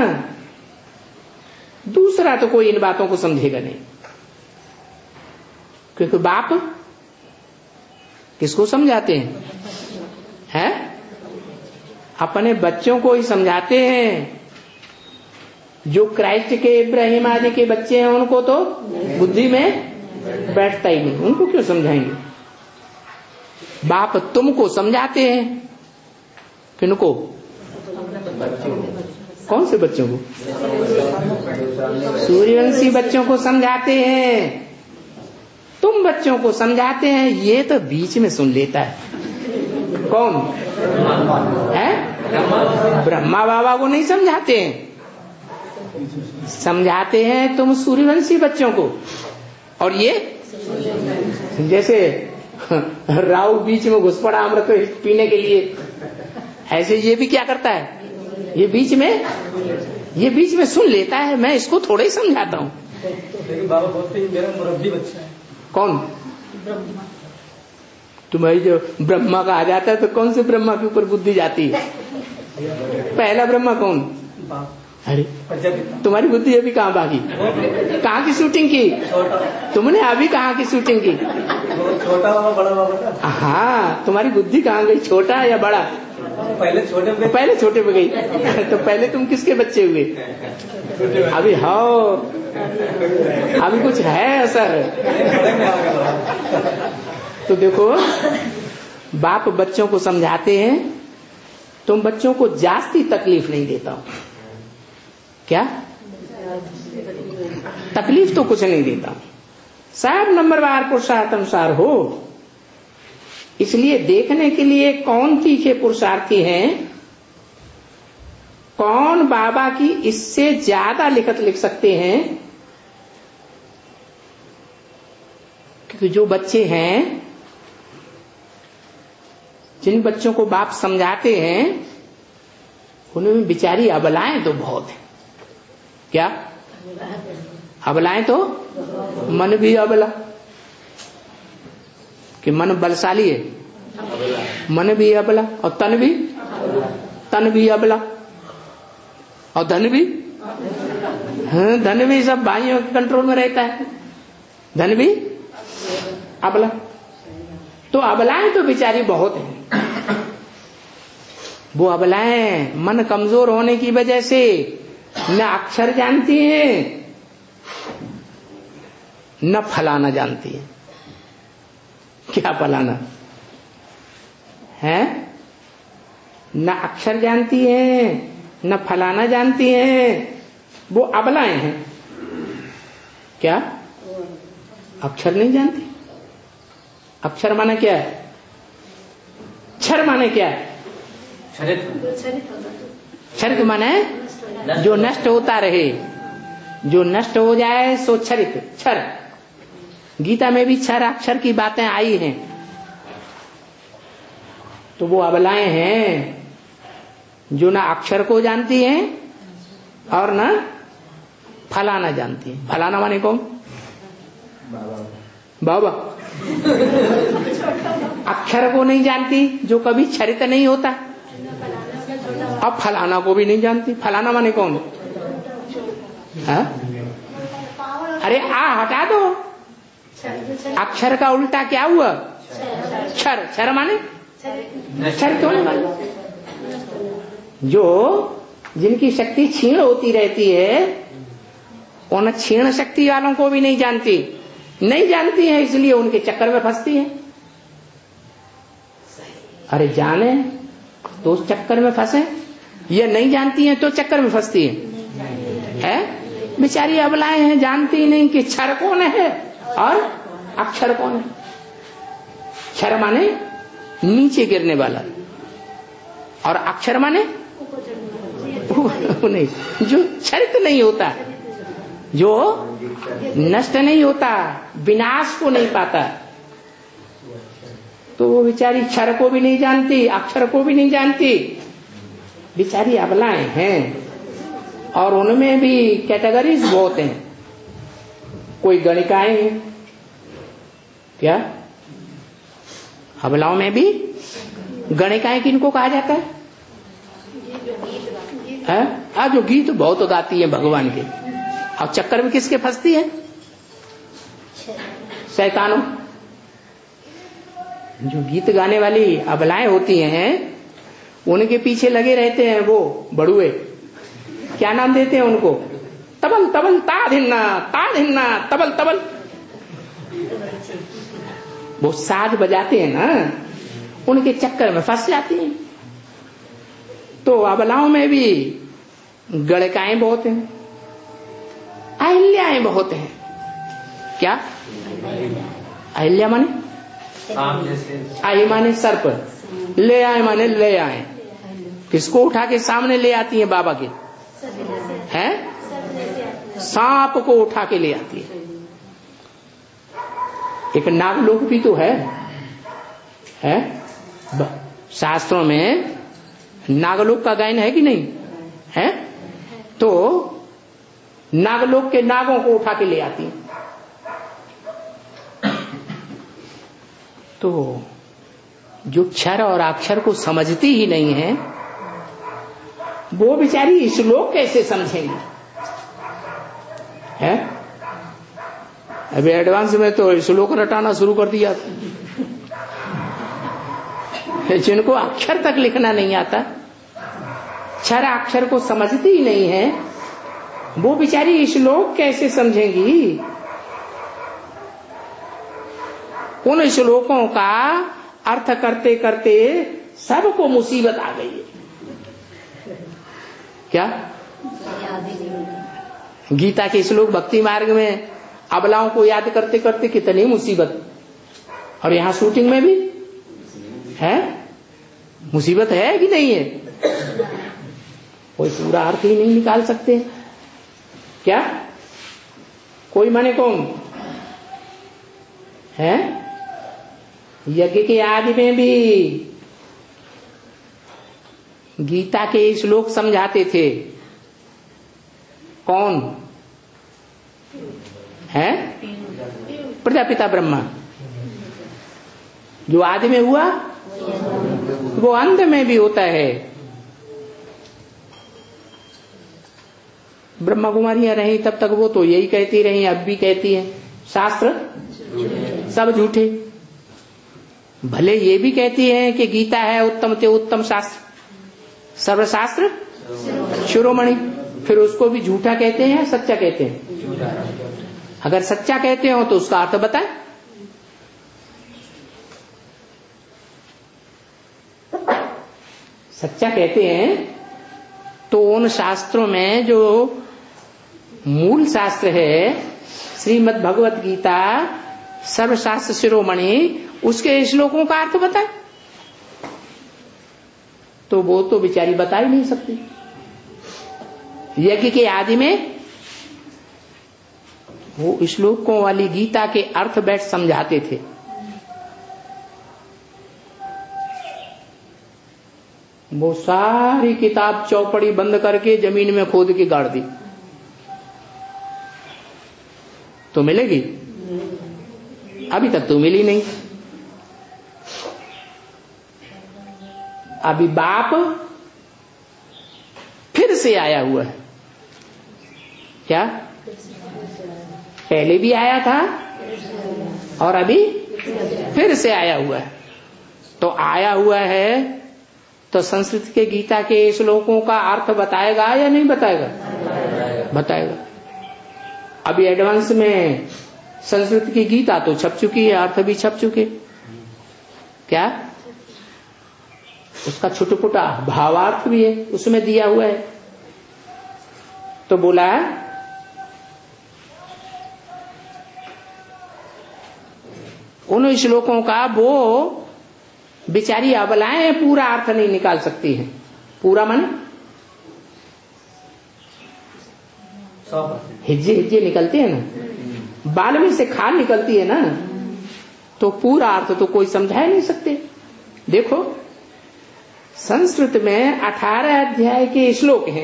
दूसरा तो कोई इन बातों को समझेगा नहीं, क्योंकि बाप किसको समझाते हैं? हैं? अपने बच्चों को ही समझाते हैं। जो क्राइस्ट के, इब्राहिम आदि के बच्चे हैं उनको तो बुद्धि में बैठता ही नहीं, उनको क्यों समझाएंगे? बाप तुमको समझाते हैं। किनको? कौन से बच्चों को? सूर्यवंशी बच्चों को समझाते हैं, तुम बच्चों को समझाते हैं, ये तो बीच में सुन लेता है। कौन है? ब्रह्मा बाबा को नहीं समझाते हैं, समझाते हैं तुम सूर्यवंशी बच्चों को। और ये जैसे राहु बीच में घुस पड़ा अमृत पीने के लिए, ऐसे ये भी क्या करता है, ये बीच में ये बीच में सुन लेता है। मैं इसको थोड़ा ही समझाता हूँ। बाबा बोलते हैं मेरा मुरब्बी बच्चा है। कौन? तुम्हारी जो ब्रह्मा का आ जाता है तो कौन से ब्रह्मा के ऊपर बुद्धि जाती है? पहला ब्रह्मा कौन? अरे तुम्हारी बुद्धि अभी कहाँ भागी? कहाँ की शूटिंग की तुमने? अभी कहाँ की शूटिंग की? छोटा बाबा बड़ा बाबा। हाँ, तुम्हारी बुद्धि कहाँ गई, छोटा या बड़ा? पहले छोटे पे पहले छोटे पे गई। तो पहले तुम किसके बच्चे हुए? अभी हाँ, अभी कुछ है असर। तो देखो, बाप बच्चों को समझाते हैं, तुम बच्चों को जास्ती तकलीफ नहीं देता हूं। क्या तकलीफ? तो कुछ नहीं देता हूं, साहब नंबरवार पुरुषार्थ अनुसार हो। इसलिए देखने के लिए कौन तीखे पुरुषार्थी हैं, कौन बाबा की इससे ज्यादा लिखत लिख सकते हैं। क्योंकि जो बच्चे हैं, जिन बच्चों को बाप समझाते हैं, उनमें बेचारी अबलाएं तो बहुत है। क्या अबलाएं? तो मन भी अबला, कि मन बलशाली है, मन भी अबला, और तन भी तन भी अबला, और धन भी हाँ, धन भी सब भाइयों के कंट्रोल में रहता है, धन भी अबला। तो अबलाएं तो बेचारी बहुत है। वो अबलाएं मन कमजोर होने की वजह से न अक्षर जानती हैं, न फलाना जानती है। क्या फलाना है? न अक्षर जानती है, न फलाना जानती है, वो अबलाएं हैं। क्या अक्षर नहीं जानती? अक्षर माने क्या है? क्षर माने क्या है? क्षरित माने जो नष्ट होता रहे, जो नष्ट हो जाए सो क्षरित, क्षर। गीता में भी क्षर अक्षर की बातें आई हैं। तो वो अबलाएं हैं जो ना अक्षर को जानती हैं और ना फलाना जानती हैं। फलाना माने कौन? बाबा। अक्षर को नहीं जानती, जो कभी क्षरित नहीं होता, अब फलाना को भी नहीं जानती। फलाना माने कौन? हा? अरे आ हटा दो, अक्षर का उल्टा क्या हुआ? क्षर। क्षर माने क्षर क्यों नहीं माने? जो जिनकी शक्ति क्षीण होती रहती है, उन क्षीण शक्ति वालों को भी नहीं जानती, नहीं जानती है, इसलिए उनके चक्कर में फंसती है। अरे जाने तो उस चक्कर में फंसे, ये नहीं जानती हैं तो चक्कर में फंसती है, है? बेचारी अबलाएं हैं, जानती नहीं कि क्षर कौन है और अक्षर कौन है। क्षर माने नीचे गिरने वाला, और अक्षर माने नहीं, जो क्षरित नहीं होता, जो नष्ट नहीं होता, विनाश को नहीं पाता। तो वो बेचारी क्षर को भी नहीं जानती, अक्षर को भी नहीं जानती, बेचारी अबलाएं हैं। और उनमें भी कैटेगरीज बहुत हैं। कोई गणिकाएं हैं, क्या अबलाओं में भी गणिकाएं किनको कहा जाता है? है? आ, जो गीत बहुत गाती है भगवान के, और चक्कर में किसके फंसती है? शैतानों। जो गीत गाने वाली अबलाएं होती हैं, उनके पीछे लगे रहते हैं वो बड़ुए। क्या नाम देते हैं उनको? तबल तबल ताड़ हिन्ना, ताड़ हिन्ना, तबल तबल। वो साज बजाते हैं ना, उनके चक्कर में फंस जाती हैं। तो अबलाओं में भी गणिकाएं बहुत हैं, अहिल्याएं बहुत हैं। क्या अहिल्या माने? आई माने सर्प, ले आए माने ले आए। किसको उठा के सामने ले आती है बाबा के? हैं? सांप को उठा के ले आती है। एक नागलोक भी तो है, है? शास्त्रों में नागलोक का गायन है कि नहीं है? तो नागलोक के नागों को उठा के ले आती है। तो जो क्षर और अक्षर को समझती ही नहीं है, वो बेचारी श्लोक कैसे समझेंगी? है? अभी एडवांस में तो श्लोक रटाना शुरू कर दिया। जिनको अक्षर तक लिखना नहीं आता, क्षर अक्षर को समझती ही नहीं है, वो बेचारी श्लोक कैसे समझेंगी? उन श्लोकों का अर्थ करते करते सबको मुसीबत आ गई है। क्या? गीता के श्लोक भक्ति मार्ग में अबलाओं को याद करते करते कितनी मुसीबत, और यहां शूटिंग में भी है मुसीबत, है कि नहीं है? कोई पूरा अर्थ ही नहीं निकाल सकते। क्या कोई माने कौन है? यज्ञ के आदि में भी गीता के श्लोक समझाते थे। कौन है? प्रजापिता ब्रह्मा। जो आदि में हुआ वो अंत में भी होता है। ब्रह्मा कुमारियां रही तब तक वो तो यही कहती रही, अब भी कहती है शास्त्र सब झूठे। भले ये भी कहती है कि गीता है उत्तम ते उत्तम शास्त्र, सर्वशास्त्र शिरोमणि, फिर उसको भी झूठा कहते हैं, सच्चा कहते हैं। अगर सच्चा कहते हो तो उसका अर्थ बताए। सच्चा कहते हैं तो उन शास्त्रों में जो मूल शास्त्र है, श्रीमद् भगवत गीता सर्वशास्त्र शिरोमणि, उसके श्लोकों का अर्थ बताए। तो वो तो बेचारी बता ही नहीं सकती। यज्ञ के आदि में वो श्लोकों वाली गीता के अर्थ बैठ समझाते थे। वो सारी किताब चौपड़ी बंद करके जमीन में खोद के गाड़ दी तो मिलेगी? अभी तक तो मिली नहीं। अभी बाप फिर से आया हुआ है। क्या? पहले भी आया था और अभी फिर से आया हुआ है। तो आया हुआ है तो संस्कृत के गीता के श्लोकों का अर्थ बताएगा या नहीं बताएगा? बताएगा। अभी एडवांस में संस्कृत की गीता तो छप चुकी है, अर्थ भी छप चुके। क्या? उसका छुटपुटा भावार्थ भी है उसमें दिया हुआ है। तो बोला उन श्लोकों का वो बेचारी अबलाएं पूरा अर्थ नहीं निकाल सकती हैं। पूरा मन हिज्जे हिज्जे निकलते हैं ना, बाल में से खाल निकलती है ना, तो पूरा अर्थ तो कोई समझा नहीं सकते। देखो संस्कृत में अठारह अध्याय के श्लोक हैं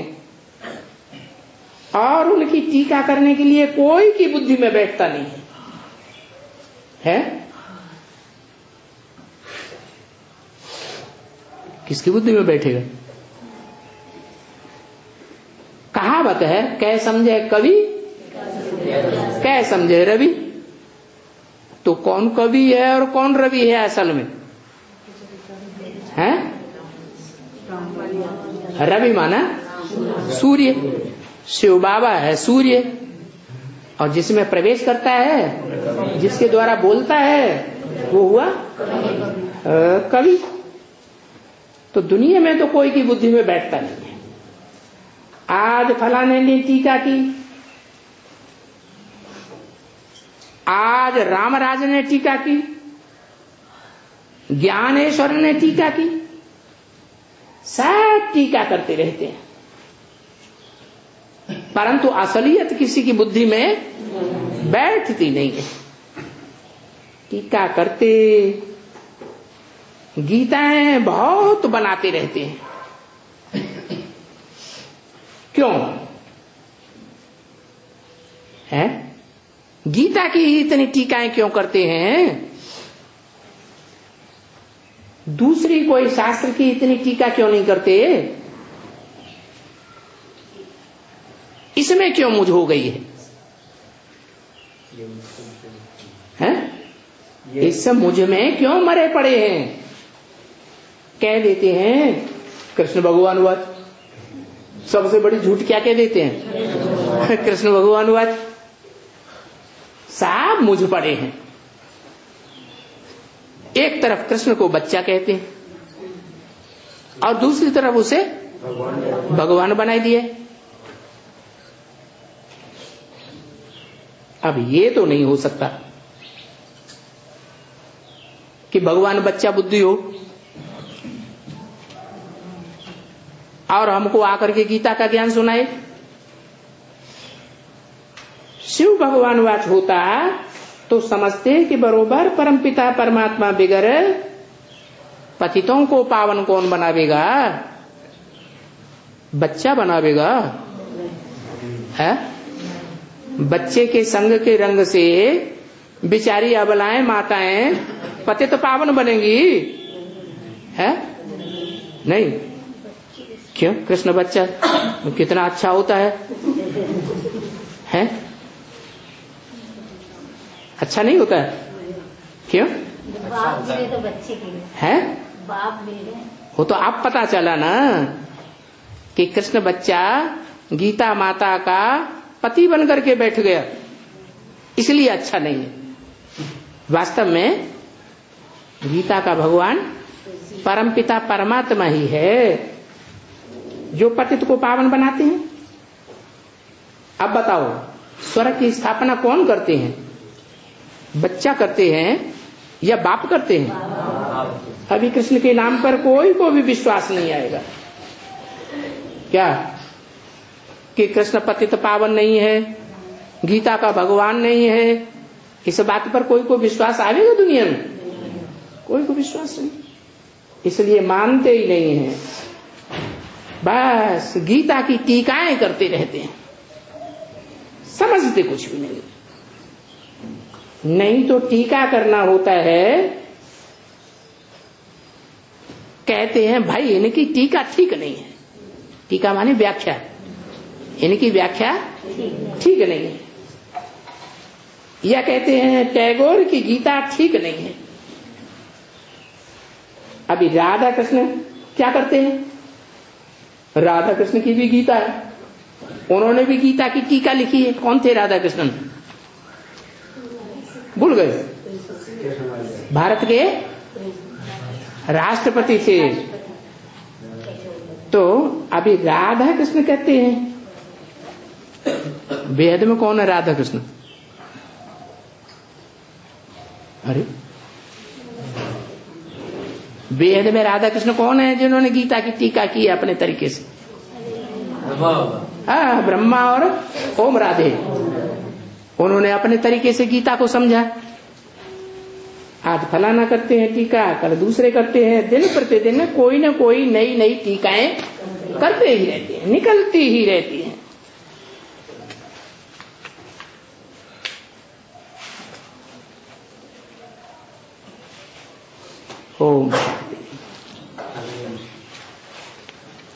और उनकी टीका करने के लिए कोई की बुद्धि में बैठता नहीं है, है? किसकी बुद्धि में बैठेगा? कहावत है, कै समझे कवि कै समझे रवि। तो कौन कवि है और कौन रवि है असल में? है? रवि माना सूर्य, शिव बाबा है सूर्य, और जिसमें प्रवेश करता है, जिसके द्वारा बोलता है, वो हुआ कवि। तो दुनिया में तो कोई की बुद्धि में बैठता नहीं है। आज फलाने ने टीका की, आज रामराज ने टीका की, ज्ञानेश्वर ने टीका की, सब टीका करते रहते हैं, परंतु असलियत किसी की बुद्धि में बैठती नहीं है। टीका करते, गीताएं बहुत बनाते रहते हैं। क्यों है? गीता की इतनी टीकाएं क्यों करते हैं? दूसरी कोई शास्त्र की इतनी टीका क्यों नहीं करते? इसमें क्यों मुझ हो गई है, हैं? इस मुझ में क्यों मरे पड़े हैं? कह देते हैं कृष्ण भगवान वच, सबसे बड़ी झूठ क्या कह देते हैं? कृष्ण भगवान वच। सब मुझ पड़े हैं। एक तरफ कृष्ण को बच्चा कहते हैं और दूसरी तरफ उसे भगवान बनाई दिए। अब ये तो नहीं हो सकता कि भगवान बच्चा बुद्धि हो और हमको आकर के गीता का ज्ञान सुनाए। शिव भगवान वाच होता तो समझते कि बरोबर परमपिता परमात्मा बिगर पतितों को पावन कौन बनावेगा? बच्चा बनावेगा है? बच्चे के संग के रंग से बिचारी अबलाएं माताएं पतित तो पावन बनेंगी है? नहीं। क्यों? कृष्ण बच्चा कितना अच्छा होता है, है? अच्छा नहीं होता है? क्यों? बाप मिले तो बच्चे के लिए है? बाप मिले वो तो आप पता चला ना कि कृष्ण बच्चा गीता माता का पति बन करके बैठ गया, इसलिए अच्छा नहीं है। वास्तव में गीता का भगवान परमपिता परमात्मा ही है जो पतित को पावन बनाते हैं। अब बताओ, स्वर्ग की स्थापना कौन करते हैं? बच्चा करते हैं या बाप करते हैं? अभी कृष्ण के नाम पर कोई को भी विश्वास नहीं आएगा क्या कि कृष्ण पतित पावन नहीं है, गीता का भगवान नहीं है? इस बात पर कोई को विश्वास आएगा दुनिया में? कोई को विश्वास नहीं, इसलिए मानते ही नहीं है। बस गीता की टीकाएं करते रहते हैं, समझते कुछ भी नहीं। नहीं तो टीका करना होता है, कहते हैं भाई इनकी टीका ठीक नहीं है। टीका माने व्याख्या, इनकी व्याख्या ठीक नहीं है। या कहते हैं टैगोर की गीता ठीक नहीं है। अभी राधा कृष्ण क्या करते हैं? राधा कृष्ण की भी गीता है, उन्होंने भी गीता की टीका लिखी है। कौन थे राधा कृष्ण? भूल गए? भारत के राष्ट्रपति थे। तो अभी राधा कृष्ण कहते हैं, वेद में कौन है राधा कृष्ण? अरे वेद में राधा कृष्ण कौन है जिन्होंने गीता की टीका की है अपने तरीके से? हाँ, ब्रह्मा और ओम राधे, उन्होंने अपने तरीके से गीता को समझा। आज फलाना करते हैं टीका, कल दूसरे करते हैं, दिन प्रतिदिन कोई ना कोई नई नई टीकाएं करते ही रहते हैं, निकलती ही रहती हैं। ओम